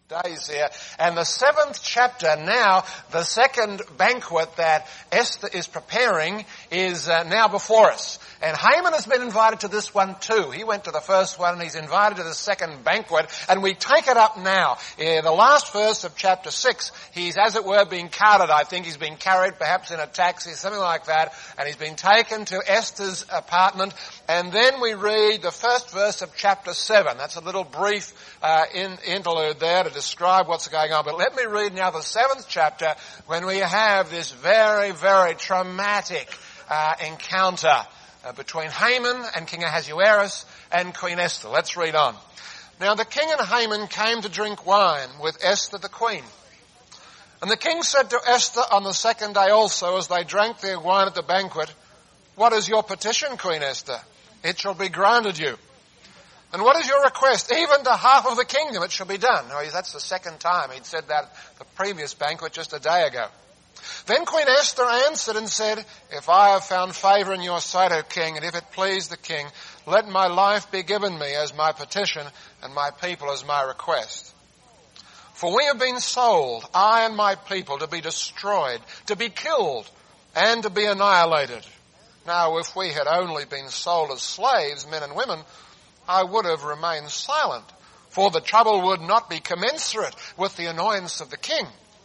days here. And the 7th chapter now, the second banquet that Esther is preparing is now before us. And Haman has been invited to this one too. He went to the first one and he's invited to the second banquet. And we take it up now. In the last verse of chapter 6, he's as it were being carted. I think he's been carried perhaps in a taxi, something like that. And he's been taken to Esther's apartment. And then we read the first verse of chapter 7. That's a little brief interlude there to describe what's going on. But let me read now the 7th chapter when we have this very, very traumatic encounter between Haman and King Ahasuerus and Queen Esther. Let's read on. Now the king and Haman came to drink wine with Esther the queen. And the king said to Esther on the second day also, as they drank their wine at the banquet, "What is your petition, Queen Esther? It shall be granted you. And what is your request? Even to half of the kingdom it shall be done." Now, that's the second time. He'd said that at the previous banquet just a day ago. Then Queen Esther answered and said, "If I have found favour in your sight, O king, and if it please the king, let my life be given me as my petition and my people as my request. For we have been sold, I and my people, to be destroyed, to be killed, and to be annihilated. Now, if we had only been sold as slaves, men and women, I would have remained silent, for the trouble would not be commensurate with the annoyance of the king."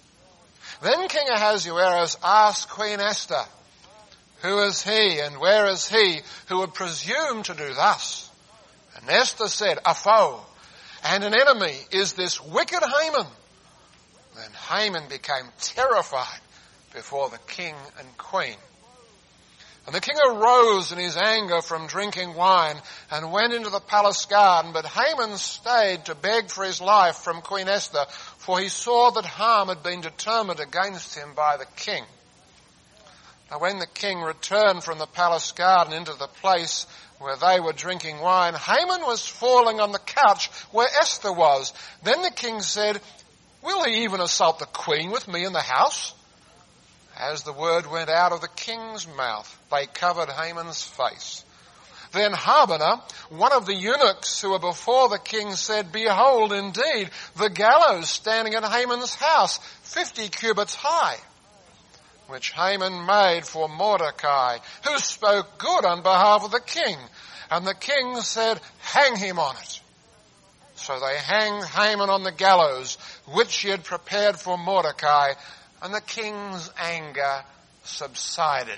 Then King Ahasuerus asked Queen Esther, "Who is he and where is he who would presume to do thus?" And Esther said, "A foe and an enemy is this wicked Haman." Then Haman became terrified before the king and queen. And the king arose in his anger from drinking wine and went into the palace garden. But Haman stayed to beg for his life from Queen Esther, for he saw that harm had been determined against him by the king. Now when the king returned from the palace garden into the place where they were drinking wine, Haman was falling on the couch where Esther was. Then the king said, "Will he even assault the queen with me in the house?" As the word went out of the king's mouth, they covered Haman's face. Then Harbona, one of the eunuchs who were before the king, said, "Behold, indeed, the gallows standing in Haman's house, 50 cubits high, which Haman made for Mordecai, who spoke good on behalf of the king." And the king said, "Hang him on it." So they hanged Haman on the gallows, which he had prepared for Mordecai, and the king's anger subsided.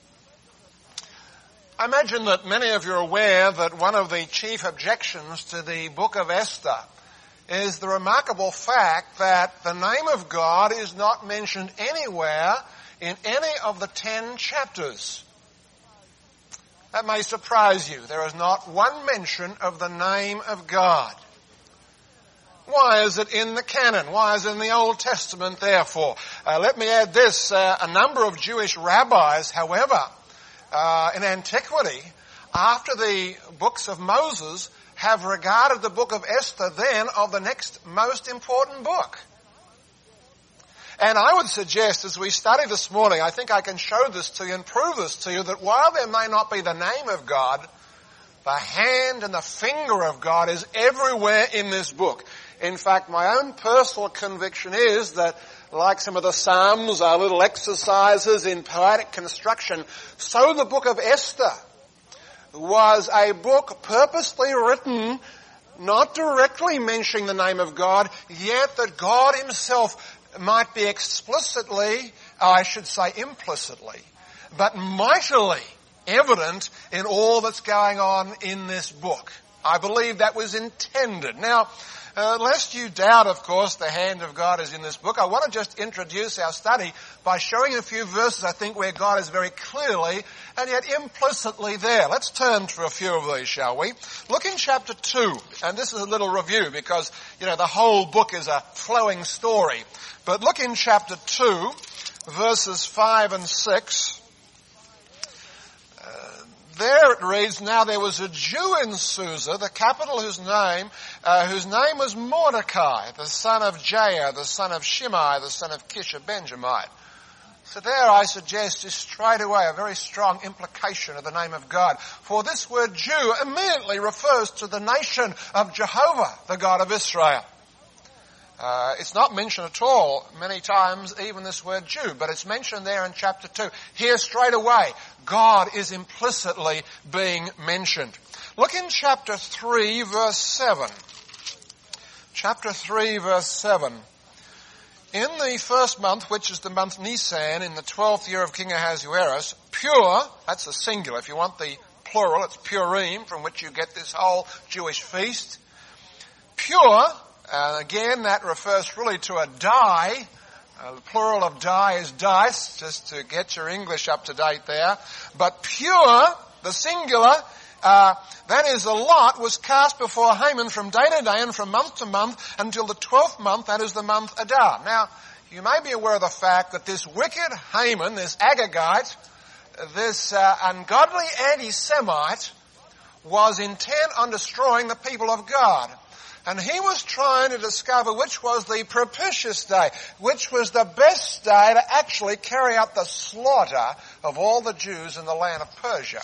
I imagine that many of you are aware that one of the chief objections to the book of Esther is the remarkable fact that the name of God is not mentioned anywhere in any of the 10 chapters. That may surprise you. There is not one mention of the name of God. Why is it in the canon? Why is it in the Old Testament, therefore? Let me add this. A number of Jewish rabbis, however, in antiquity, after the books of Moses, have regarded the book of Esther then of the next most important book. And I would suggest, as we study this morning, I think I can show this to you and prove this to you, that while there may not be the name of God, the hand and the finger of God is everywhere in this book. In fact, my own personal conviction is that, like some of the Psalms are little exercises in poetic construction, so the book of Esther was a book purposely written, not directly mentioning the name of God, yet that God himself might be explicitly, I should say implicitly, but mightily evident in all that's going on in this book. I believe that was intended. Now, lest you doubt, of course, the hand of God is in this book, I want to just introduce our study by showing a few verses, I think, where God is very clearly and yet implicitly there. Let's turn to a few of these, shall we? Look in chapter 2, and this is a little review because, the whole book is a flowing story. But look in chapter 2, verses 5 and 6. There it reads, "Now there was a Jew in Susa, the capital whose name was Mordecai, the son of Jair, the son of Shimei, the son of Kish, a Benjamite." So there I suggest is straight away a very strong implication of the name of God. For this word Jew immediately refers to the nation of Jehovah, the God of Israel. It's not mentioned at all many times, even this word Jew, but it's mentioned there in chapter 2. Here straight away, God is implicitly being mentioned. Look in chapter 3, verse 7. Chapter 3, verse 7. In the first month, which is the month Nisan, in the 12th year of King Ahasuerus, pure, that's a singular. If you want the plural, it's Purim, from which you get this whole Jewish feast. Pure, again, that refers really to a die. The plural of die is dice, just to get your English up to date there. But pure, the singular, that is, a lot was cast before Haman from day to day and from month to month until the 12th month, that is the month Adar. Now, you may be aware of the fact that this wicked Haman, this Agagite, this ungodly anti-Semite, was intent on destroying the people of God. And he was trying to discover which was the propitious day, which was the best day to actually carry out the slaughter of all the Jews in the land of Persia.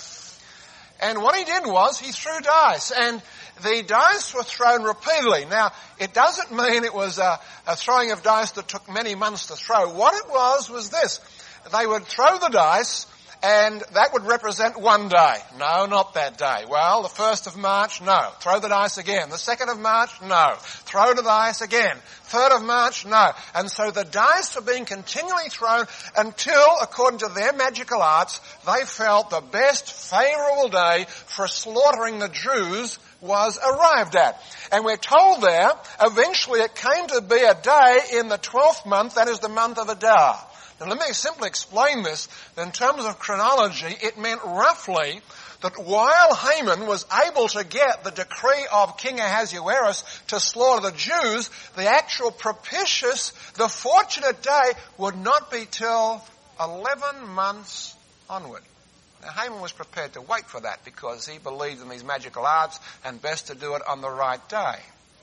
And what he did was he threw dice, and the dice were thrown repeatedly. Now, it doesn't mean it was a throwing of dice that took many months to throw. What it was this. They would throw the dice, and that would represent one day. No, not that day. Well, the 1st of March, no. Throw the dice again. The 2nd of March, no. Throw the dice again. 3rd of March, no. And so the dice were being continually thrown until, according to their magical arts, they felt the best favourable day for slaughtering the Jews was arrived at. And we're told there, eventually it came to be a day in the 12th month, that is the month of Adar. Now let me simply explain this. In terms of chronology, it meant roughly that while Haman was able to get the decree of King Ahasuerus to slaughter the Jews, the actual propitious, the fortunate day would not be till 11 months onward. Now Haman was prepared to wait for that because he believed in these magical arts and best to do it on the right day.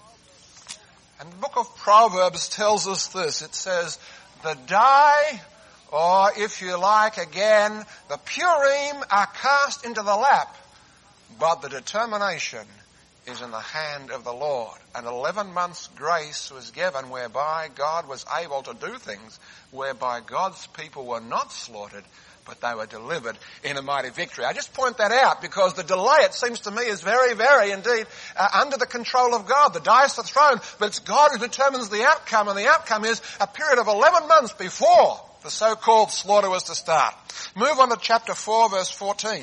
And the book of Proverbs tells us this. It says, the die, or if you like again, the Purim are cast into the lap, but the determination is in the hand of the Lord. And 11 months' grace was given whereby God was able to do things whereby God's people were not slaughtered, but they were delivered in a mighty victory. I just point that out because the delay, it seems to me, is very, very indeed under the control of God. The dice are thrown, but it's God who determines the outcome, and the outcome is a period of 11 months before the so-called slaughter was to start. Move on to chapter 4, verse 14.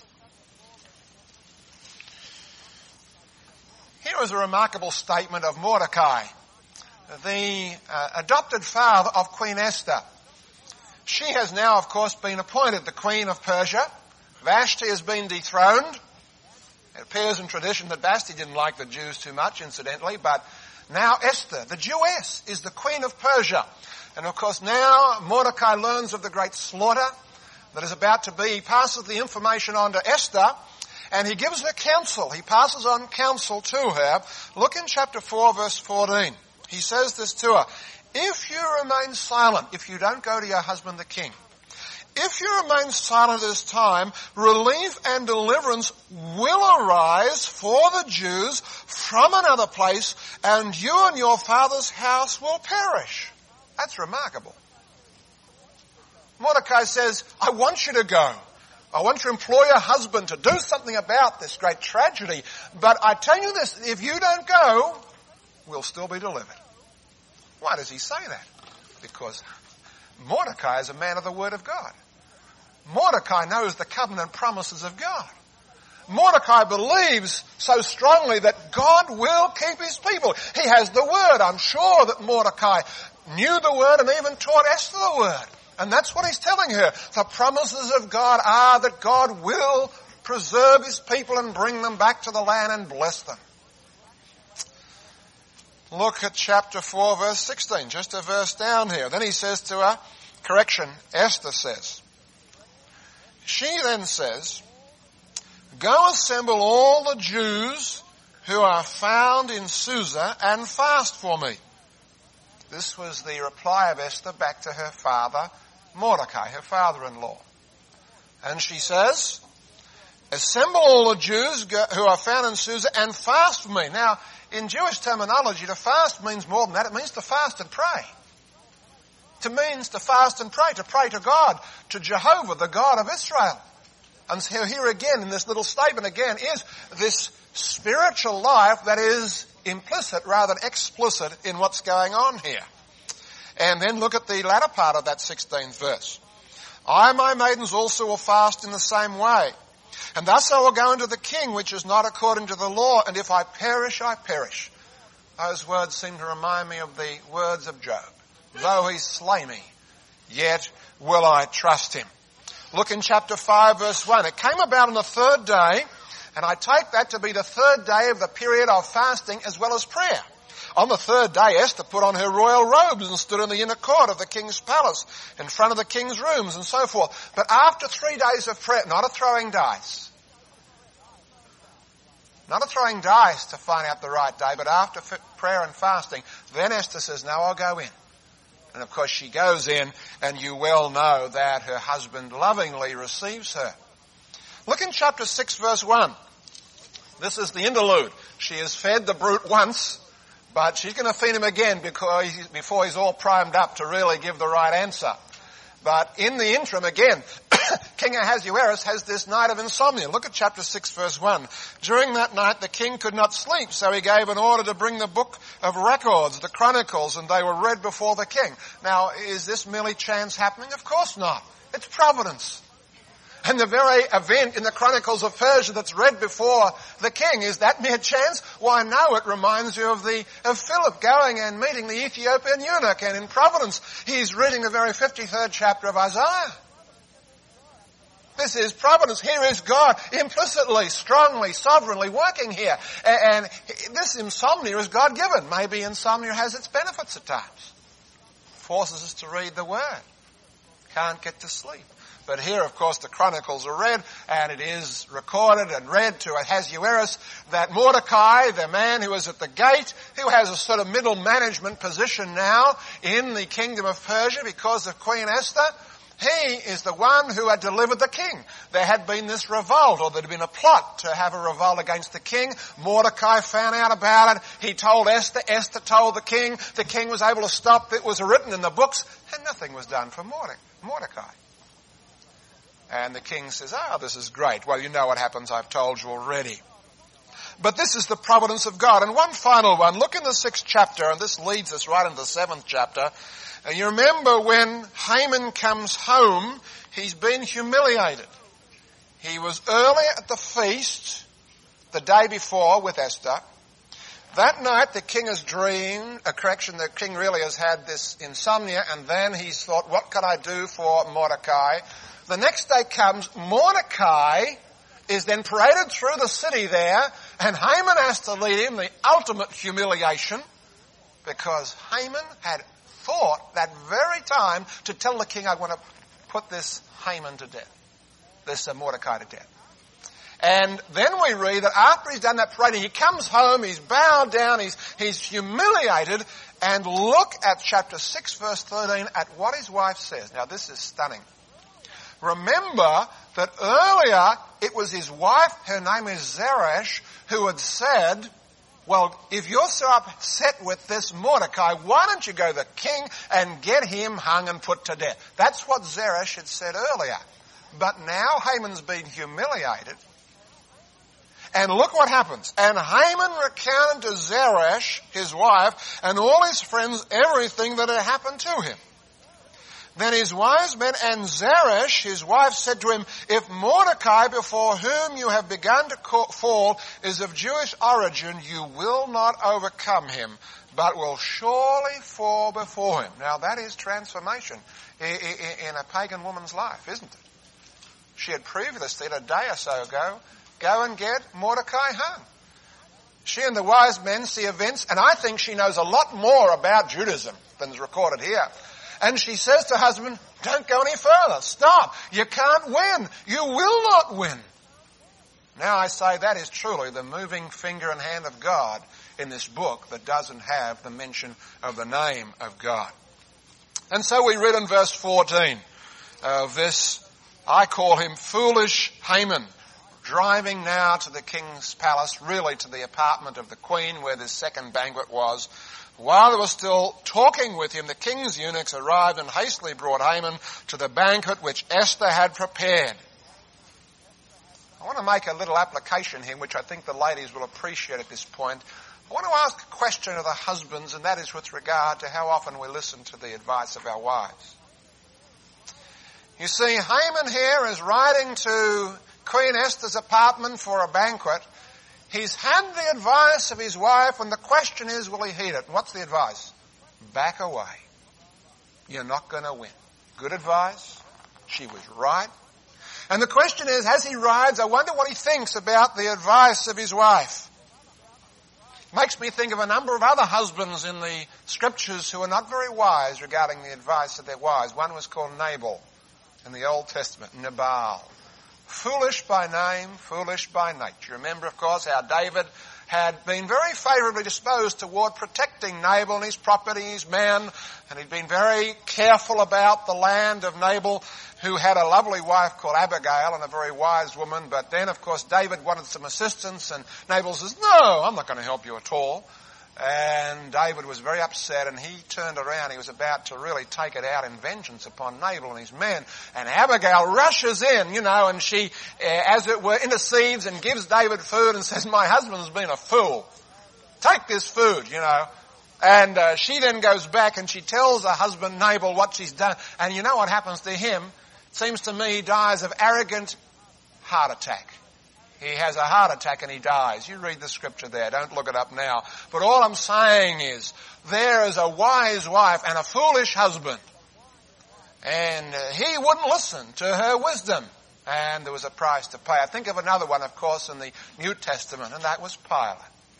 Here is a remarkable statement of Mordecai, the adopted father of Queen Esther. She has now, of course, been appointed the Queen of Persia. Vashti has been dethroned. It appears in tradition that Vashti didn't like the Jews too much, incidentally, but now Esther, the Jewess, is the Queen of Persia. And of course now Mordecai learns of the great slaughter that is about to be. He passes the information on to Esther, and he gives her counsel. He passes on counsel to her. Look in chapter 4, verse 14. He says this to her. If you remain silent, if you don't go to your husband the king, if you remain silent at this time, relief and deliverance will arise for the Jews from another place, and you and your father's house will perish. That's remarkable. Mordecai says, I want you to go. I want to employ your husband to do something about this great tragedy. But I tell you this, if you don't go, we'll still be delivered. Why does he say that? Because Mordecai is a man of the Word of God. Mordecai knows the covenant promises of God. Mordecai believes so strongly that God will keep his people. He has the Word. I'm sure that Mordecai knew the Word and even taught Esther the Word. And that's what he's telling her. The promises of God are that God will preserve his people and bring them back to the land and bless them. Look at chapter 4, verse 16, just a verse down here. Then he says to her, correction, Esther says. She then says, go assemble all the Jews who are found in Susa and fast for me. This was the reply of Esther back to her father, Mordecai, her father-in-law. And she says, assemble all the Jews who are found in Susa and fast for me. Now, in Jewish terminology, to fast means more than that. It means to fast and pray. It means to fast and pray to God, to Jehovah, the God of Israel. And so here again, in this little statement again, is this spiritual life that is implicit rather than explicit in what's going on here. And then look at the latter part of that 16th verse. I, my maidens, also will fast in the same way. And thus I will go into the king, which is not according to the law, and if I perish, I perish. Those words seem to remind me of the words of Job. Though he slay me, yet will I trust him. Look in chapter 5, verse 1. It came about on the third day, and I take that to be the third day of the period of fasting as well as prayer. On the third day, Esther put on her royal robes and stood in the inner court of the king's palace, in front of the king's rooms and so forth. But after 3 days of prayer, not a throwing dice. Not a throwing dice to find out the right day, but after prayer and fasting, then Esther says, now I'll go in. And of course she goes in, and you well know that her husband lovingly receives her. Look in chapter 6, verse 1. This is the interlude. She has fed the brute once, but she's going to feed him again before he's all primed up to really give the right answer. But in the interim, again, King Ahasuerus has this night of insomnia. Look at chapter 6, verse 1. During that night, the king could not sleep, so he gave an order to bring the book of records, the chronicles, and they were read before the king. Now, is this merely chance happening? Of course not. It's providence. And the very event in the Chronicles of Persia that's read before the king, is that mere chance? Why, no, it reminds you of Philip going and meeting the Ethiopian eunuch, and in Providence, he's reading the very 53rd chapter of Isaiah. This is providence. Here is God implicitly, strongly, sovereignly working here. And this insomnia is God-given. Maybe insomnia has its benefits at times. Forces us to read the Word. Can't get to sleep. But here, of course, the Chronicles are read, and it is recorded and read to Ahasuerus that Mordecai, the man who is at the gate, who has a sort of middle management position now in the kingdom of Persia because of Queen Esther, he is the one who had delivered the king. There had been this revolt, or there had been a plot to have a revolt against the king. Mordecai found out about it. He told Esther. Esther told the king. The king was able to stop. It was written in the books, and nothing was done for Mordecai. And the king says, this is great. Well, you know what happens. I've told you already. But this is the providence of God. And one final one. Look in the 6th chapter, and this leads us right into the 7th chapter. And you remember when Haman comes home, he's been humiliated. He was early at the feast the day before with Esther. That night the king has dreamed, the king really has had this insomnia, and then he's thought, what can I do for Mordecai? The next day comes, Mordecai is then paraded through the city there, and Haman has to lead him the ultimate humiliation, because Haman had thought that very time to tell the king, I want to put this Haman to death, this Mordecai to death. And then we read that after he's done that parading, he comes home, he's bowed down, he's humiliated, and look at chapter 6, verse 13, at what his wife says. Now this is stunning. Remember that earlier it was his wife, her name is Zeresh, who had said, well, if you're so upset with this Mordecai, why don't you go to the king and get him hung and put to death? That's what Zeresh had said earlier. But now Haman's been humiliated. And look what happens. And Haman recounted to Zeresh, his wife, and all his friends everything that had happened to him. Then his wise men and Zeresh, his wife, said to him, if Mordecai, before whom you have begun to fall, is of Jewish origin, you will not overcome him, but will surely fall before him. Now that is transformation in a pagan woman's life, isn't it? She had previously, a day or so ago, go and get Mordecai hung. She and the wise men see events, and I think she knows a lot more about Judaism than is recorded here. And she says to her husband, don't go any further. Stop. You can't win. You will not win. Now I say that is truly the moving finger and hand of God in this book that doesn't have the mention of the name of God. And so we read in verse 14 of this, I call him foolish Haman. driving now to the king's palace, really to the apartment of the queen where this second banquet was. While they were still talking with him, the king's eunuchs arrived and hastily brought Haman to the banquet which Esther had prepared. I want to make a little application here, which I think the ladies will appreciate at this point. I want to ask a question of the husbands, and that is with regard to how often we listen to the advice of our wives. You see, Haman here is riding to Queen Esther's apartment for a banquet. He's had the advice of his wife, and the question is, will he heed it? And what's the advice? Back away. You're not going to win. Good advice. She was right. And the question is, as he rides, I wonder what he thinks about the advice of his wife. Makes me think of a number of other husbands in the scriptures who are not very wise regarding the advice of their wives. One was called Nabal in the Old Testament, Nabal. Foolish by name, foolish by nature. You remember, of course, how David had been very favourably disposed toward protecting Nabal and his property, his men, and he'd been very careful about the land of Nabal, who had a lovely wife called Abigail and a very wise woman. But then, of course, David wanted some assistance, and Nabal says, no, I'm not going to help you at all. And David was very upset, and he turned around. He was about to really take it out in vengeance upon Nabal and his men. And Abigail rushes in, and she, as it were, intercedes and gives David food and says, my husband's been a fool. Take this food, And she then goes back and she tells her husband Nabal what she's done. And you know what happens to him? It seems to me he dies of arrogant heart attack. He has a heart attack and he dies. You read the scripture there. Don't look it up now. But all I'm saying is, there is a wise wife and a foolish husband. And he wouldn't listen to her wisdom. And there was a price to pay. I think of another one, of course, in the New Testament, and that was Pilate.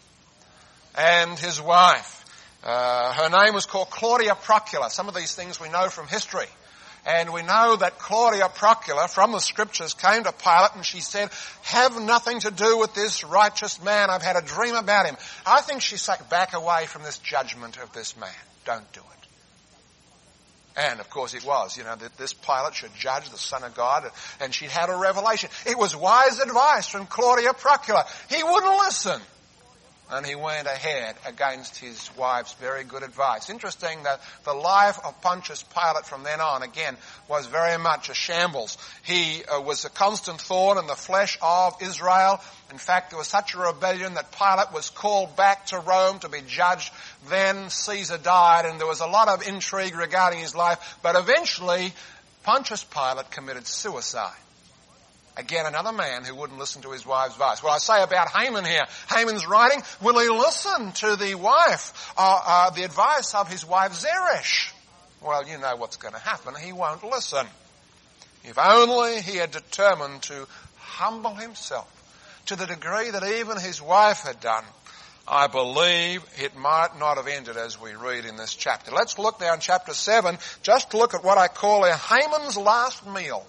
And his wife. Her name was called Claudia Procula. Some of these things we know from history. And we know that Claudia Procula, from the scriptures, came to Pilate and she said, have nothing to do with this righteous man. I've had a dream about him. I think she said, back away from this judgment of this man. Don't do it. And, of course, it was, that this Pilate should judge the Son of God, and she'd had a revelation. It was wise advice from Claudia Procula. He wouldn't listen. And he went ahead against his wife's very good advice. Interesting that the life of Pontius Pilate from then on, again, was very much a shambles. He was a constant thorn in the flesh of Israel. In fact, there was such a rebellion that Pilate was called back to Rome to be judged. Then Caesar died, and there was a lot of intrigue regarding his life. But eventually, Pontius Pilate committed suicide. Again, another man who wouldn't listen to his wife's advice. Well, I say about Haman here. Haman's writing, will he listen to the the advice of his wife Zeresh? Well, you know what's going to happen. He won't listen. If only he had determined to humble himself to the degree that even his wife had done, I believe it might not have ended as we read in this chapter. Let's look now in chapter 7, just to look at what I call Haman's last meal.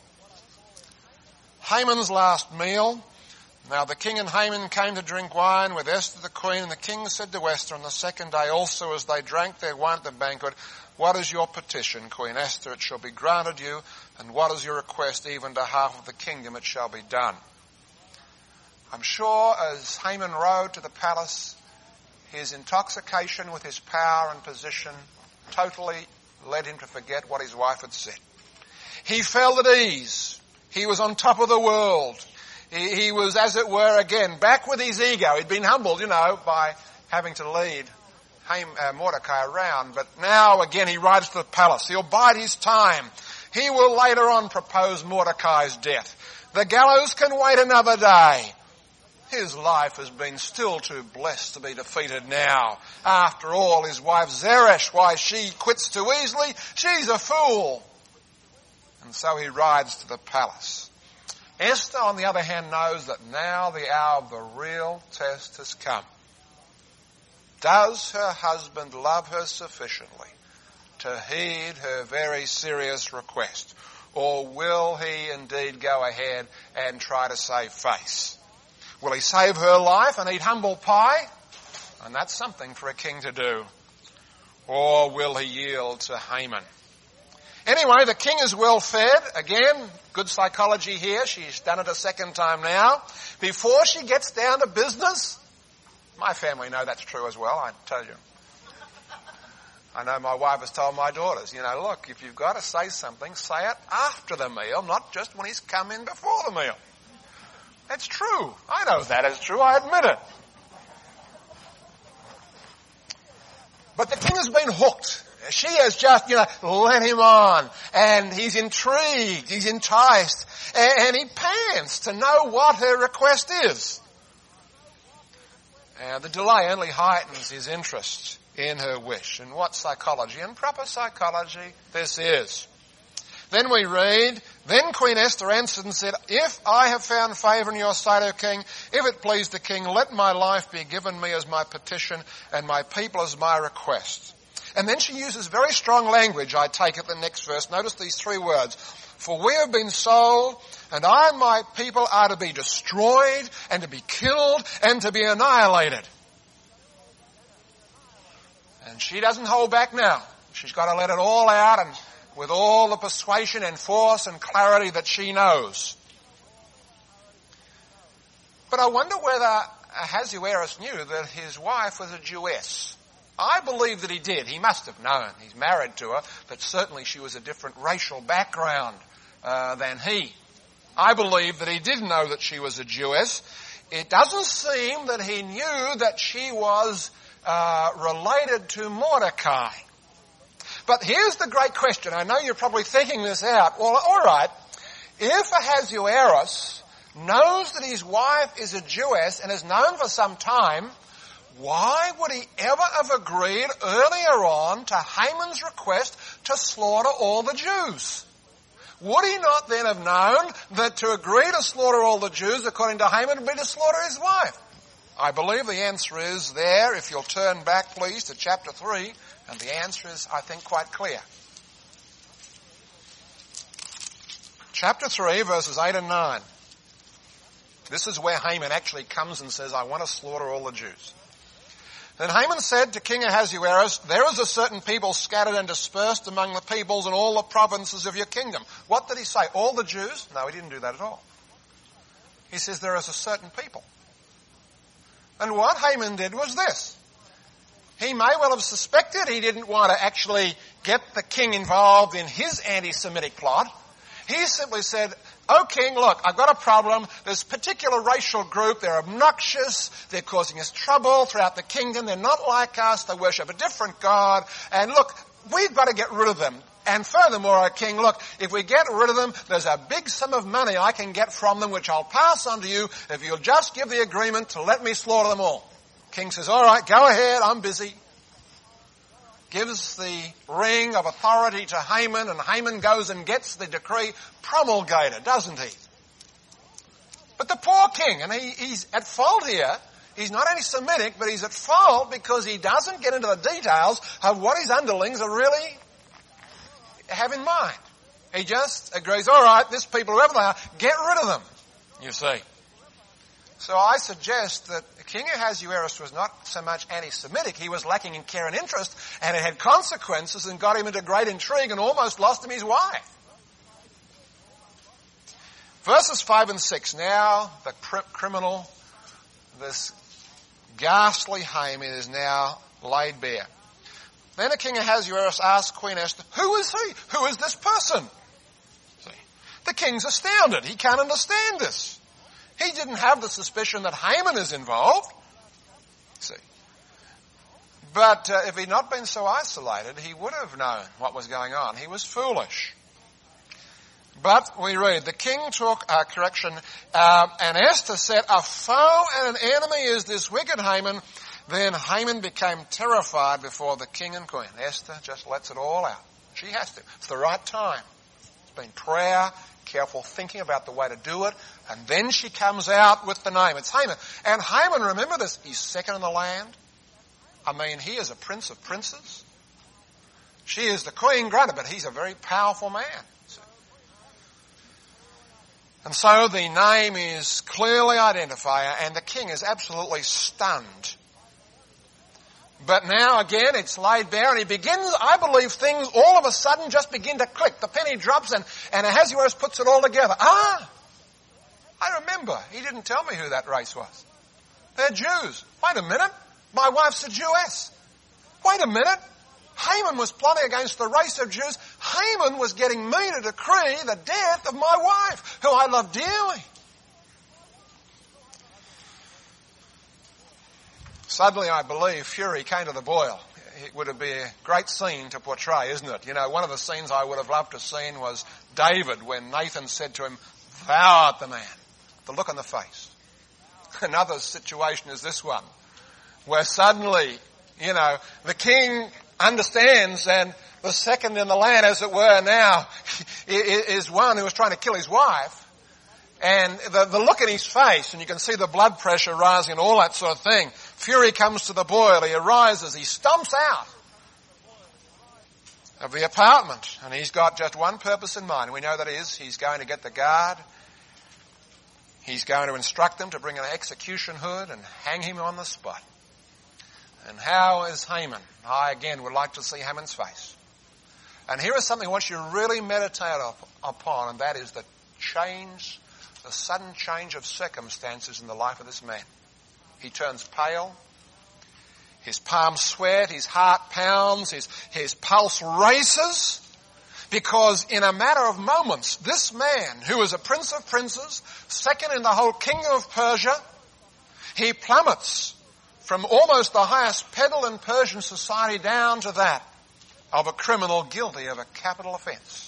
Haman's last meal. Now the king and Haman came to drink wine with Esther the queen, and the king said to Esther on the second day also as they drank their wine at the banquet, what is your petition, Queen Esther? It shall be granted you. And what is your request? Even to half of the kingdom it shall be done. I'm sure as Haman rode to the palace, his intoxication with his power and position totally led him to forget what his wife had said. He felt at ease. He was on top of the world. He was, as it were, again, back with his ego. He'd been humbled, by having to lead Mordecai around. But now, again, he rides to the palace. He'll bide his time. He will later on propose Mordecai's death. The gallows can wait another day. His life has been still too blessed to be defeated now. After all, his wife Zeresh, why she quits too easily? She's a fool. And so he rides to the palace. Esther, on the other hand, knows that now the hour of the real test has come. Does her husband love her sufficiently to heed her very serious request? Or will he indeed go ahead and try to save face? Will he save her life and eat humble pie? And that's something for a king to do. Or will he yield to Haman? Anyway, the king is well fed. Again, good psychology here. She's done it a second time now. Before she gets down to business, my family know that's true as well, I tell you. I know my wife has told my daughters, look, if you've got to say something, say it after the meal, not just when he's come in before the meal. That's true. I know that is true. I admit it. But the king has been hooked. She has just, led him on, and he's intrigued, he's enticed, and he pants to know what her request is. And the delay only heightens his interest in her wish. And what psychology, and proper psychology, this is. Then we read, then Queen Esther answered and said, if I have found favour in your sight, O king, if it please the king, let my life be given me as my petition and my people as my request. And then she uses very strong language, I take it, the next verse. Notice these 3 words. For we have been sold, and I and my people are to be destroyed, and to be killed, and to be annihilated. And she doesn't hold back now. She's got to let it all out, and with all the persuasion and force and clarity that she knows. But I wonder whether Ahasuerus knew that his wife was a Jewess. I believe that he did. He must have known. He's married to her, but certainly she was a different racial background than he. I believe that he did know that she was a Jewess. It doesn't seem that he knew that she was related to Mordecai. But here's the great question. I know you're probably thinking this out. Well, all right. If Ahasuerus knows that his wife is a Jewess and has known for some time, why would he ever have agreed earlier on to Haman's request to slaughter all the Jews? Would he not then have known that to agree to slaughter all the Jews, according to Haman, would be to slaughter his wife? I believe the answer is there, if you'll turn back please to chapter 3, and the answer is, I think, quite clear. Chapter 3, verses 8 and 9. This is where Haman actually comes and says, I want to slaughter all the Jews. Then Haman said to King Ahasuerus, there is a certain people scattered and dispersed among the peoples in all the provinces of your kingdom. What did he say? All the Jews? No, he didn't do that at all. He says there is a certain people. And what Haman did was this. He may well have suspected he didn't want to actually get the king involved in his anti-Semitic plot. He simply said, "Oh, king, look, I've got a problem. This particular racial group, they're obnoxious. They're causing us trouble throughout the kingdom. They're not like us. They worship a different God. And look, we've got to get rid of them. And furthermore, O king, look, if we get rid of them, there's a big sum of money I can get from them, which I'll pass on to you if you'll just give the agreement to let me slaughter them all." King says, all right, go ahead, I'm busy. Gives the ring of authority to Haman, and Haman goes and gets the decree promulgated, doesn't he? But the poor king, and he's at fault here. He's not anti-Semitic, but he's at fault because he doesn't get into the details of what his underlings are really have in mind. He just agrees, all right, this people, whoever they are, get rid of them, you see. So I suggest that King Ahasuerus was not so much anti-Semitic, he was lacking in care and interest, and it had consequences and got him into great intrigue and almost lost him his wife. Verses 5 and 6, now the criminal, this ghastly Haman is now laid bare. Then the King Ahasuerus asked Queen Esther, who is he? Who is this person? See, the king's astounded. He can't understand this. He didn't have the suspicion that Haman is involved. See, but if he'd not been so isolated, he would have known what was going on. He was foolish. But we read, the king took, and Esther said, a foe and an enemy is this wicked Haman. Then Haman became terrified before the king and queen. Esther just lets it all out. She has to. It's the right time. It's been prayer, careful thinking about the way to do it, and then she comes out with the name. It's Haman. And Haman, remember this, he's second in the land. I mean, he is a prince of princes. She is the queen, granted, but he's a very powerful man. And so the name is clearly identifier, and the king is absolutely stunned. But now again it's laid bare and he begins, I believe things all of a sudden just begin to click. The penny drops and Ahasuerus puts it all together. I remember. He didn't tell me who that race was. They're Jews. Wait a minute. My wife's a Jewess. Wait a minute. Haman was plotting against the race of Jews. Haman was getting me to decree the death of my wife, who I love dearly. Suddenly, I believe, fury came to the boil. It would be a great scene to portray, isn't it? You know, one of the scenes I would have loved to have seen was David when Nathan said to him, "Thou art the man." The look on the face. Another situation is this one, where suddenly, you know, the king understands, and the second in the land, as it were, now is one who was trying to kill his wife. And the look in his face, and you can see the blood pressure rising and all that sort of thing. Fury comes to the boil. He arises. He stomps out of the apartment. And he's got just one purpose in mind. We know that is he's going to get the guard. He's going to instruct them to bring an execution hood and hang him on the spot. And how is Haman? I again would like to see Haman's face. And here is something I want you to really meditate upon, and that is the sudden change of circumstances in the life of this man. He turns pale, his palms sweat, his heart pounds, his pulse races, because in a matter of moments, this man, who is a prince of princes, second in the whole kingdom of Persia, he plummets from almost the highest pedal in Persian society down to that of a criminal guilty of a capital offence.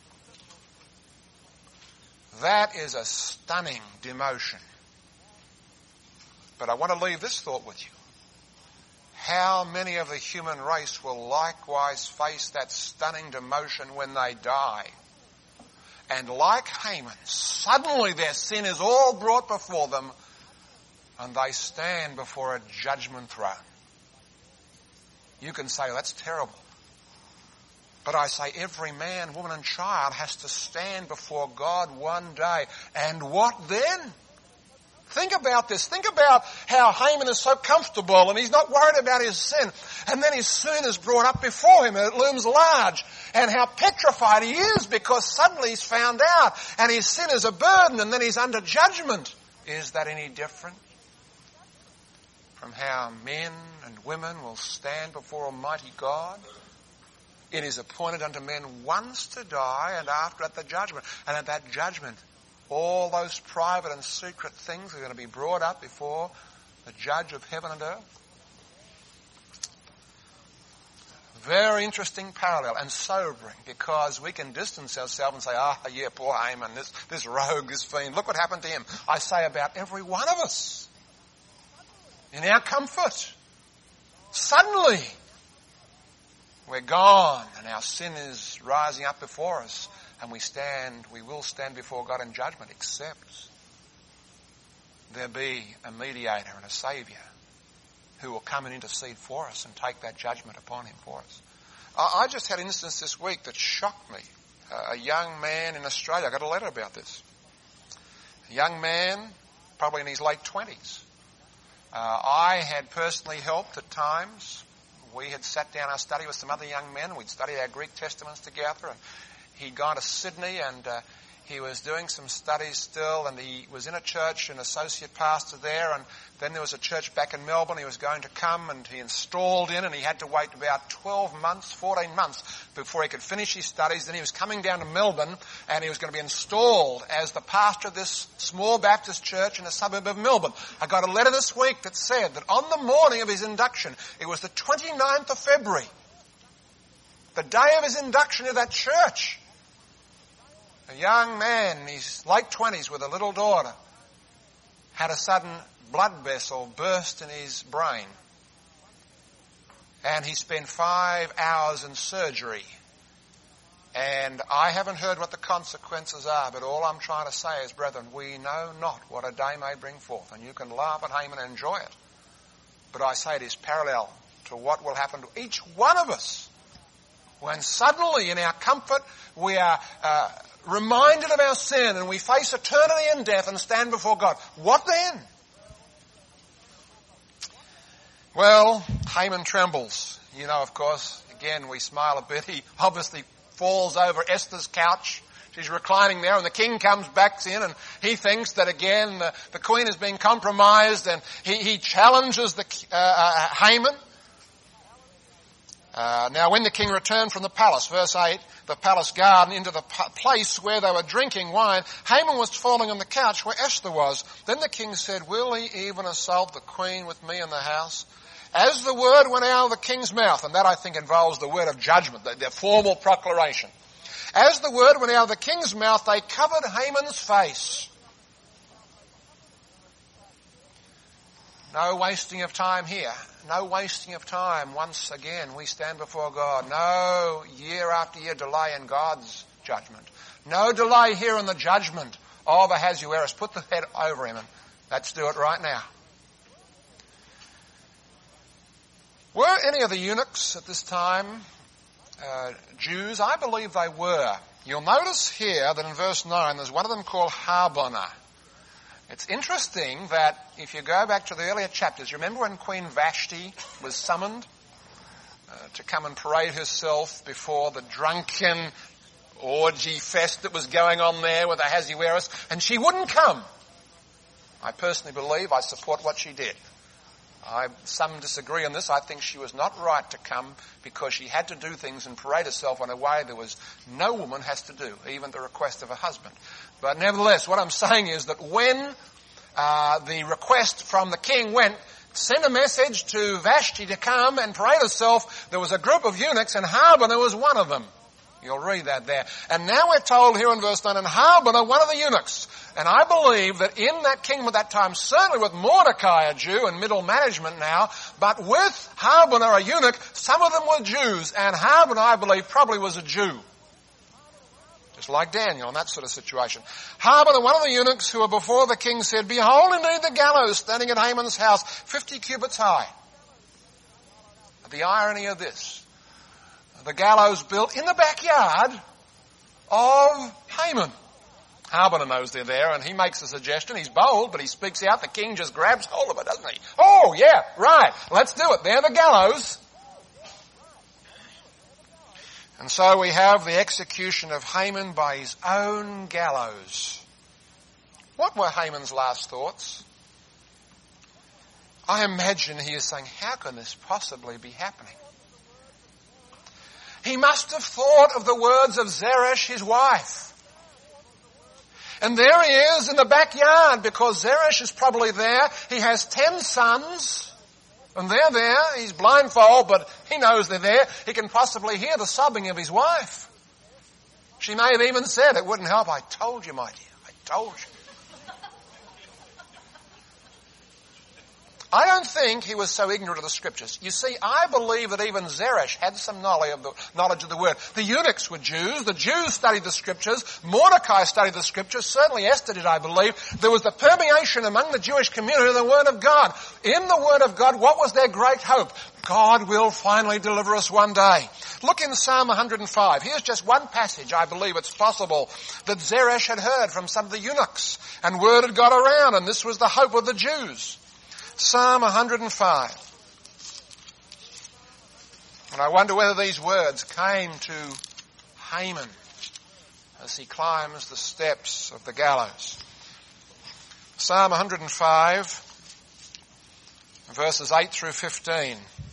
That is a stunning demotion. But I want to leave this thought with you. How many of the human race will likewise face that stunning demotion when they die? And like Haman, suddenly their sin is all brought before them and they stand before a judgment throne. You can say, that's terrible. But I say every man, woman and child has to stand before God one day. And what then? Think about this. Think about how Haman is so comfortable and he's not worried about his sin. And then his sin is brought up before him and it looms large. And how petrified he is because suddenly he's found out and his sin is a burden and then he's under judgment. Is that any different from how men and women will stand before Almighty God? It is appointed unto men once to die and after at the judgment. And at that judgment, all those private and secret things are going to be brought up before the judge of heaven and earth. Very interesting parallel and sobering, because we can distance ourselves and say, yeah, poor Haman, this rogue, this fiend, look what happened to him. I say about every one of us. In our comfort, suddenly we're gone and our sin is rising up before us, and we will stand before God in judgment, except there be a mediator and a saviour who will come and intercede for us and take that judgment upon him for us. I just had an instance this week that shocked me. A young man in Australia, I got a letter about this. A young man, probably in his late 20s. I had personally helped at times. We had sat down our study with some other young men. We'd studied our Greek Testaments together. And he'd gone to Sydney and he was doing some studies still, and he was in a church, an associate pastor there, and then there was a church back in Melbourne he was going to come, and he installed in, and he had to wait about 14 months before he could finish his studies. Then he was coming down to Melbourne, and he was going to be installed as the pastor of this small Baptist church in a suburb of Melbourne. I got a letter this week that said that on the morning of his induction, it was the 29th of February, the day of his induction to that church, a young man in his late 20s with a little daughter had a sudden blood vessel burst in his brain. And he spent 5 hours in surgery. And I haven't heard what the consequences are, but all I'm trying to say is, brethren, we know not what a day may bring forth. And you can laugh at Haman and enjoy it. But I say it is parallel to what will happen to each one of us when suddenly in our comfort we are reminded of our sin and we face eternity and death and stand before God. What then? Well, Haman trembles. You know, of course, again, we smile a bit. He obviously falls over Esther's couch. She's reclining there, and the king comes back in, and he thinks that again the queen is being compromised, and he challenges Haman. Now when the king returned from the palace, verse 8, the palace garden, into the place where they were drinking wine, Haman was falling on the couch where Esther was. Then the king said, will he even assault the queen with me in the house? As the word went out of the king's mouth, and that I think involves the word of judgment, the formal proclamation. As the word went out of the king's mouth, they covered Haman's face. No wasting of time here. No wasting of time. Once again, we stand before God. No year after year delay in God's judgment. No delay here in the judgment of Ahasuerus. Put the head over him, and let's do it right now. Were any of the eunuchs at this time Jews? I believe they were. You'll notice here that in verse 9 there's one of them called Harbonah. It's interesting that if you go back to the earlier chapters, you remember when Queen Vashti was summoned to come and parade herself before the drunken orgy fest that was going on there with Ahasuerus, and she wouldn't come. I personally believe, I support what she did. Some disagree on this. I think she was not right to come because she had to do things and parade herself in a way there was no woman has to do, even at the request of her husband. But nevertheless, what I'm saying is that when the request from the king went, send a message to Vashti to come and parade herself, there was a group of eunuchs, and Harbonah was one of them. You'll read that there. And now we're told here in verse 9, and Harbonah, one of the eunuchs. And I believe that in that kingdom at that time, certainly with Mordecai a Jew and middle management now, but with Harbonah a eunuch, some of them were Jews, and Harbonah, I believe, probably was a Jew. Just like Daniel in that sort of situation. Harbonah, one of the eunuchs who were before the king, said, behold indeed the gallows standing at Haman's house, 50 cubits high. The irony of this. The gallows built in the backyard of Haman. Harbonah knows they're there, and he makes a suggestion. He's bold, but he speaks out. The king just grabs hold of it, doesn't he? Oh, yeah, right. Let's do it. They're the gallows. And so we have the execution of Haman by his own gallows. What were Haman's last thoughts? I imagine he is saying, how can this possibly be happening? He must have thought of the words of Zeresh, his wife. And there he is in the backyard, because Zeresh is probably there. He has 10 sons, and they're there. He's blindfold, but he knows they're there. He can possibly hear the sobbing of his wife. She may have even said, it wouldn't help, I told you, my dear, I told you. I don't think he was so ignorant of the scriptures. You see, I believe that even Zeresh had some knowledge of the word. The eunuchs were Jews. The Jews studied the scriptures. Mordecai studied the scriptures. Certainly Esther did, I believe. There was the permeation among the Jewish community of the word of God. In the word of God, what was their great hope? God will finally deliver us one day. Look in Psalm 105. Here's just one passage, I believe it's possible, that Zeresh had heard from some of the eunuchs, and word had got around, and this was the hope of the Jews. Psalm 105. And I wonder whether these words came to Haman as he climbs the steps of the gallows. Psalm 105, verses 8 through 15.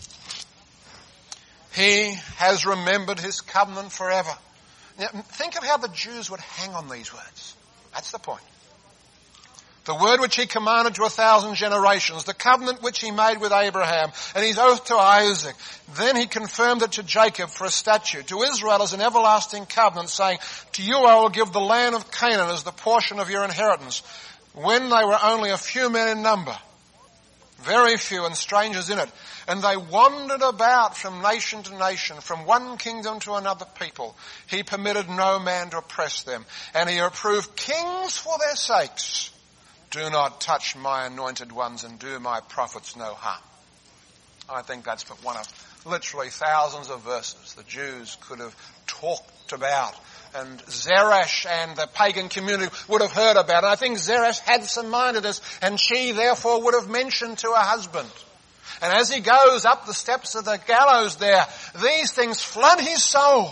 He has remembered his covenant forever. Now, think of how the Jews would hang on these words. That's the point. The word which he commanded to 1,000 generations, the covenant which he made with Abraham, and his oath to Isaac. Then he confirmed it to Jacob for a statute, to Israel as an everlasting covenant, saying, to you I will give the land of Canaan as the portion of your inheritance, when they were only a few men in number, very few, and strangers in it. And they wandered about from nation to nation, from one kingdom to another people. He permitted no man to oppress them, and he approved kings for their sakes. Do not touch my anointed ones and do my prophets no harm. I think that's but one of literally thousands of verses the Jews could have talked about, and Zeresh and the pagan community would have heard about. And I think Zeresh had some mind of this, and she therefore would have mentioned to her husband. And as he goes up the steps of the gallows there, these things flood his soul.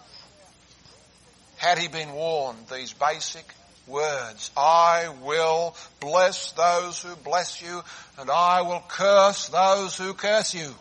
Had he been warned these basic words, I will bless those who bless you, and I will curse those who curse you.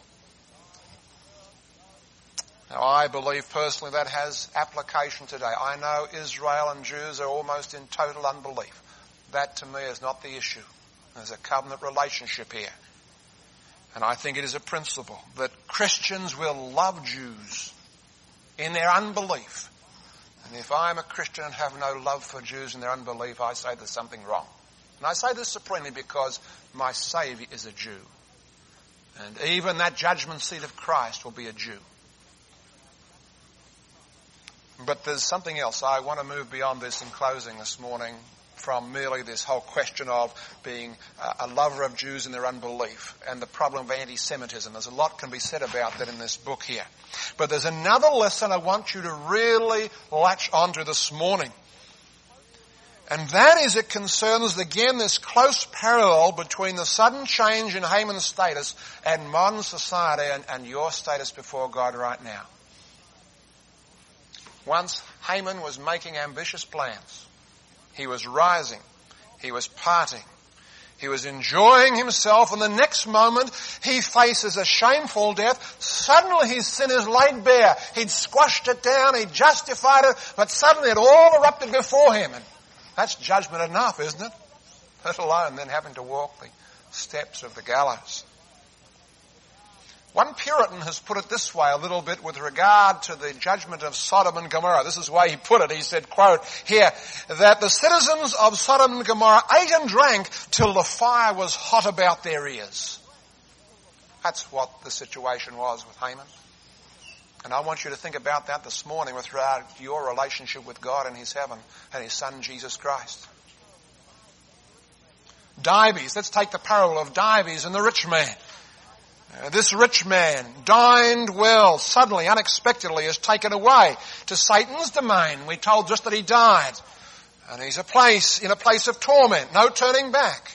Now, I believe personally that has application today. I know Israel and Jews are almost in total unbelief. That to me is not the issue. There's a covenant relationship here. And I think it is a principle that Christians will love Jews in their unbelief. And if I'm a Christian and have no love for Jews in their unbelief, I say there's something wrong. And I say this supremely because my Saviour is a Jew. And even that judgment seat of Christ will be a Jew. But there's something else. I want to move beyond this in closing this morning from merely this whole question of being a lover of Jews in their unbelief and the problem of anti-Semitism. There's a lot can be said about that in this book here. But there's another lesson I want you to really latch onto this morning. And that is, it concerns again this close parallel between the sudden change in Haman's status and modern society and your status before God right now. Once Haman was making ambitious plans. He was rising. He was partying. He was enjoying himself, and the next moment he faces a shameful death. Suddenly his sin is laid bare. He'd squashed it down, he'd justified it, but suddenly it all erupted before him. And that's judgment enough, isn't it? Let alone then having to walk the steps of the gallows. One Puritan has put it this way a little bit with regard to the judgment of Sodom and Gomorrah. This is the way he put it. He said, quote, here, that the citizens of Sodom and Gomorrah ate and drank till the fire was hot about their ears. That's what the situation was with Haman. And I want you to think about that this morning with regard to your relationship with God and his heaven and his Son, Jesus Christ. Dives. Let's take the parable of Dives and the rich man. This rich man, dined well, suddenly, unexpectedly is taken away to Satan's domain. We're told just that he died. And he's in a place of torment, no turning back.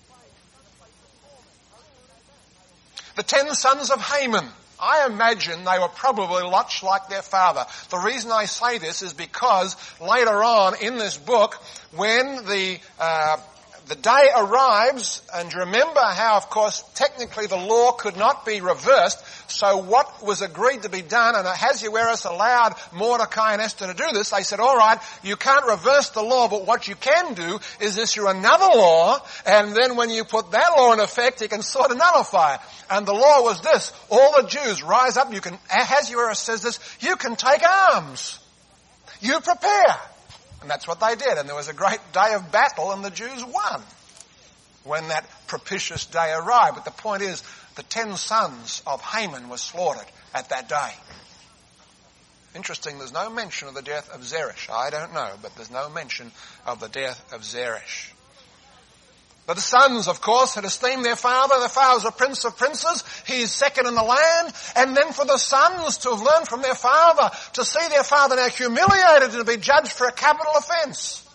The 10 sons of Haman, I imagine they were probably much like their father. The reason I say this is because later on in this book, when the day arrives, and remember how, of course, technically the law could not be reversed, so what was agreed to be done, and Ahasuerus allowed Mordecai and Esther to do this, they said, all right, you can't reverse the law, but what you can do is issue another law, and then when you put that law in effect, you can sort of nullify it. And the law was this, all the Jews rise up, Ahasuerus says this, you can take arms. You prepare. And that's what they did. And there was a great day of battle and the Jews won when that propitious day arrived. But the point is, the 10 sons of Haman were slaughtered at that day. Interesting, there's no mention of the death of Zeresh. I don't know, but there's no mention of the death of Zeresh. But the sons, of course, had esteemed their father. Their father was a prince of princes. He is second in the land. And then for the sons to have learned from their father, to see their father now humiliated and to be judged for a capital offence.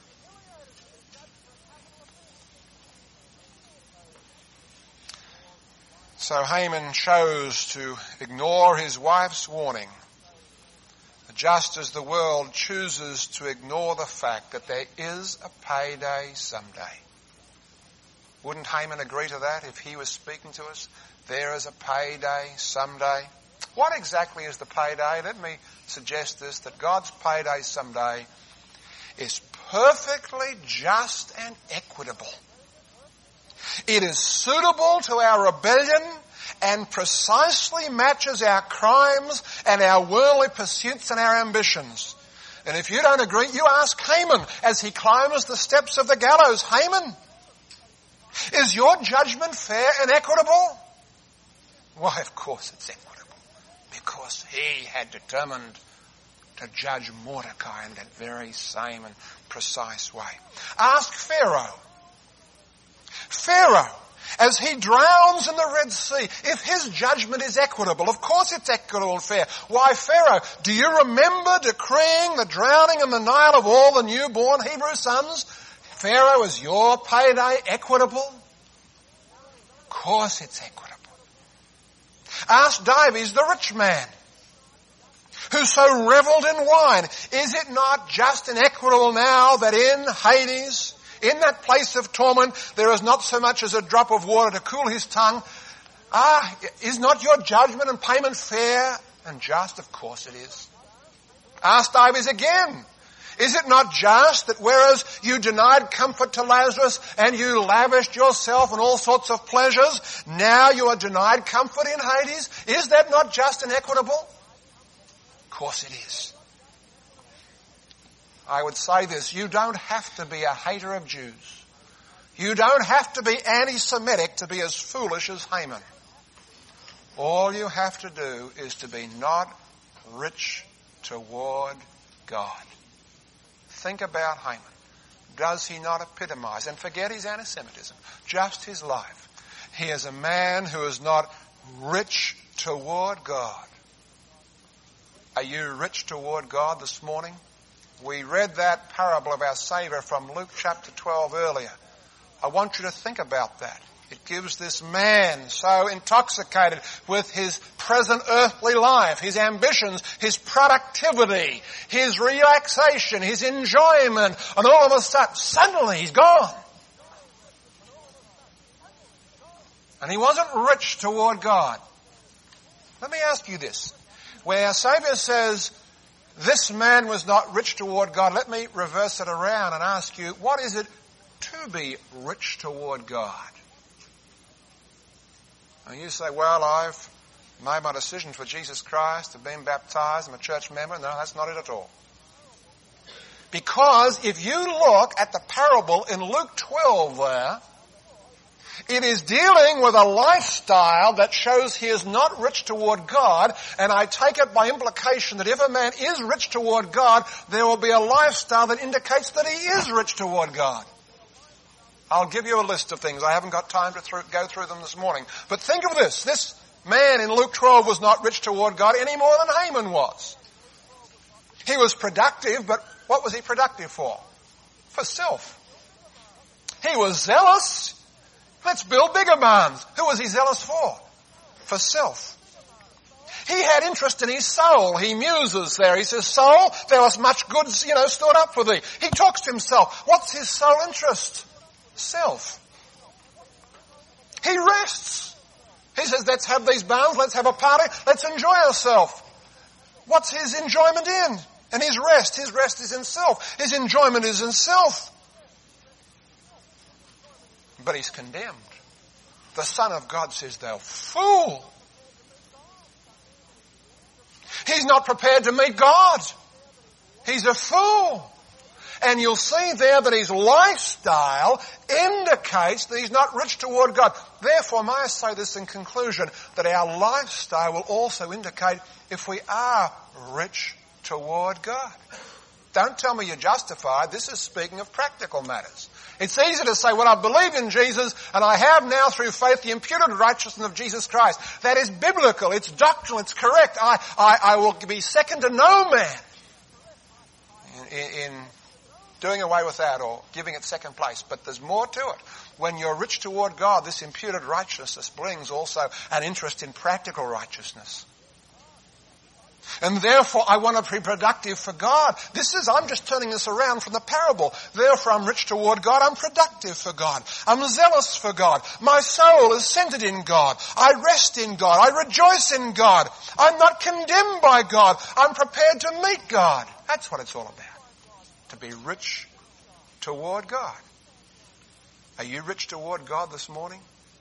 So Haman chose to ignore his wife's warning, just as the world chooses to ignore the fact that there is a payday someday. Wouldn't Haman agree to that if he was speaking to us? There is a payday someday. What exactly is the payday? Let me suggest this, that God's payday someday is perfectly just and equitable. It is suitable to our rebellion and precisely matches our crimes and our worldly pursuits and our ambitions. And if you don't agree, you ask Haman as he climbs the steps of the gallows, Haman, is your judgment fair and equitable? Why, of course it's equitable, because he had determined to judge Mordecai in that very same and precise way. Ask Pharaoh. Pharaoh, as he drowns in the Red Sea, if his judgment is equitable, of course it's equitable and fair. Why, Pharaoh, do you remember decreeing the drowning in the Nile of all the newborn Hebrew sons? Pharaoh, is your payday equitable? Of course it's equitable. Ask Dives, the rich man, who so revelled in wine. Is it not just and equitable now that in Hades, in that place of torment, there is not so much as a drop of water to cool his tongue? Is not your judgment and payment fair and just? Of course it is. Ask Dives again. Is it not just that whereas you denied comfort to Lazarus and you lavished yourself on all sorts of pleasures, now you are denied comfort in Hades? Is that not just and equitable? Of course it is. I would say this, you don't have to be a hater of Jews. You don't have to be anti-Semitic to be as foolish as Haman. All you have to do is to be not rich toward God. Think about Haman. Does he not epitomize, and forget his anti-Semitism, just his life? He is a man who is not rich toward God. Are you rich toward God this morning? We read that parable of our Saviour from Luke chapter 12 earlier. I want you to think about that. It gives this man so intoxicated with his present earthly life, his ambitions, his productivity, his relaxation, his enjoyment, and all of a sudden, suddenly he's gone. And he wasn't rich toward God. Let me ask you this. Where our Saviour says, this man was not rich toward God, let me reverse it around and ask you, what is it to be rich toward God? And you say, well, I've made my decision for Jesus Christ, I've been baptized, I'm a church member. No, that's not it at all. Because if you look at the parable in Luke 12 there, it is dealing with a lifestyle that shows he is not rich toward God, and I take it by implication that if a man is rich toward God, there will be a lifestyle that indicates that he is rich toward God. I'll give you a list of things. I haven't got time to go through them this morning. But think of this. This man in Luke 12 was not rich toward God any more than Haman was. He was productive, but what was he productive for? For self. He was zealous. Let's build bigger barns. Who was he zealous for? For self. He had interest in his soul. He muses there. He says, soul, there is much good, stored up for thee. He talks to himself. What's his sole interest? Self. He rests. He says, let's have these barns, let's have a party, let's enjoy ourselves. What's his enjoyment in? And his rest is in self. His enjoyment is in self. But he's condemned. The Son of God says, thou fool. He's not prepared to meet God. He's a fool. And you'll see there that his lifestyle indicates that he's not rich toward God. Therefore, may I say this in conclusion, that our lifestyle will also indicate if we are rich toward God. Don't tell me you're justified. This is speaking of practical matters. It's easy to say, well, I believe in Jesus and I have now through faith the imputed righteousness of Jesus Christ. That is biblical. It's doctrinal. It's correct. I will be second to no man in doing away with that or giving it second place. But there's more to it. When you're rich toward God, this imputed righteousness brings also an interest in practical righteousness. And therefore, I want to be productive for God. I'm just turning this around from the parable. Therefore, I'm rich toward God. I'm productive for God. I'm zealous for God. My soul is centered in God. I rest in God. I rejoice in God. I'm not condemned by God. I'm prepared to meet God. That's what it's all about. To be rich toward God. Are you rich toward God this morning?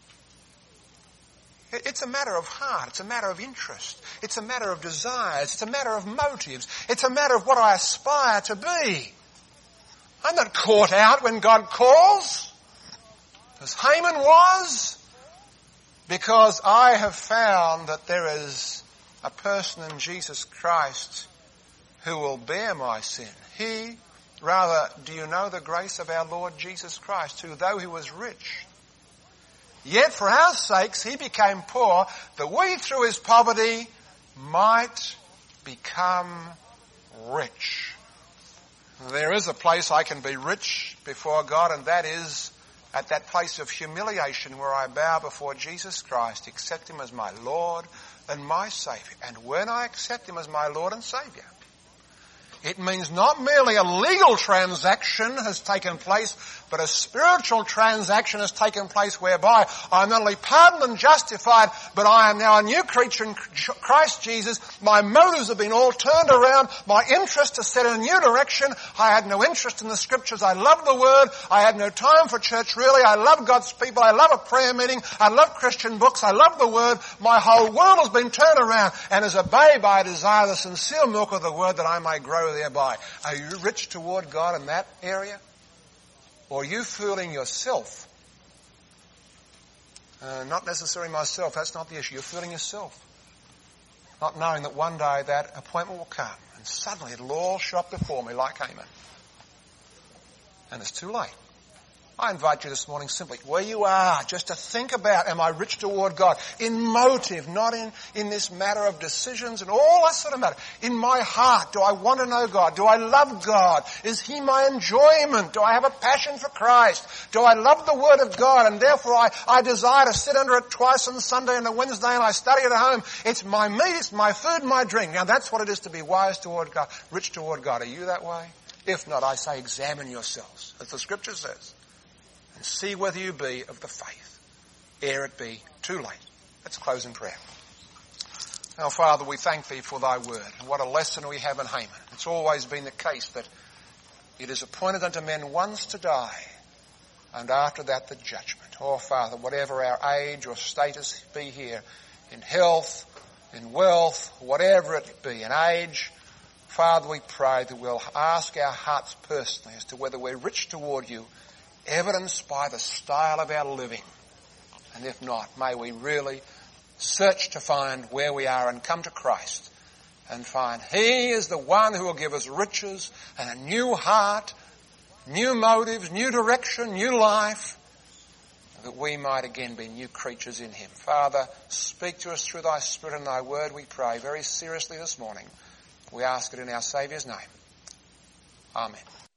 It's a matter of heart. It's a matter of interest. It's a matter of desires. It's a matter of motives. It's a matter of what I aspire to be. I'm not caught out when God calls, as Haman was, because I have found that there is a person in Jesus Christ who will bear my sin. Do you know the grace of our Lord Jesus Christ, who though he was rich, yet for our sakes he became poor, that we through his poverty might become rich. There is a place I can be rich before God, and that is at that place of humiliation where I bow before Jesus Christ, accept him as my Lord and my Saviour. And when I accept Him as my Lord and Saviour, it means not merely a legal transaction has taken place, but a spiritual transaction has taken place whereby I'm not only pardoned and justified, but I am now a new creature in Christ Jesus. My motives have been all turned around. My interest is set in a new direction. I had no interest in the Scriptures. I love the Word. I had no time for church really. I love God's people. I love a prayer meeting. I love Christian books. I love the Word. My whole world has been turned around. And as a babe, I desire the sincere milk of the Word that I may grow thereby. Are you rich toward God in that area? Or are you fooling yourself? Not necessarily myself, that's not the issue. You're fooling yourself. Not knowing that one day that appointment will come and suddenly it'll all show up before me like Haman. And it's too late. I invite you this morning simply, where you are, just to think about, am I rich toward God? In motive, not in this matter of decisions and all that sort of matter. In my heart, do I want to know God? Do I love God? Is He my enjoyment? Do I have a passion for Christ? Do I love the Word of God? And therefore I desire to sit under it twice on Sunday and a Wednesday and I study it at home. It's my meat, it's my food, my drink. Now that's what it is to be wise toward God, rich toward God. Are you that way? If not, I say examine yourselves, as the Scripture says. And see whether you be of the faith, ere it be too late. Let's close in prayer. Now, Father, we thank Thee for Thy word. And what a lesson we have in Haman. It's always been the case that it is appointed unto men once to die, and after that the judgment. Oh, Father, whatever our age or status be here, in health, in wealth, whatever it be, in age, Father, we pray that we'll ask our hearts personally as to whether we're rich toward You, evidenced by the style of our living. And if not, may we really search to find where we are and come to Christ and find He is the one who will give us riches and a new heart, new motives, new direction, new life, that we might again be new creatures in Him. Father, speak to us through Thy Spirit and Thy Word, we pray very seriously this morning. We ask it in our Saviour's name. Amen.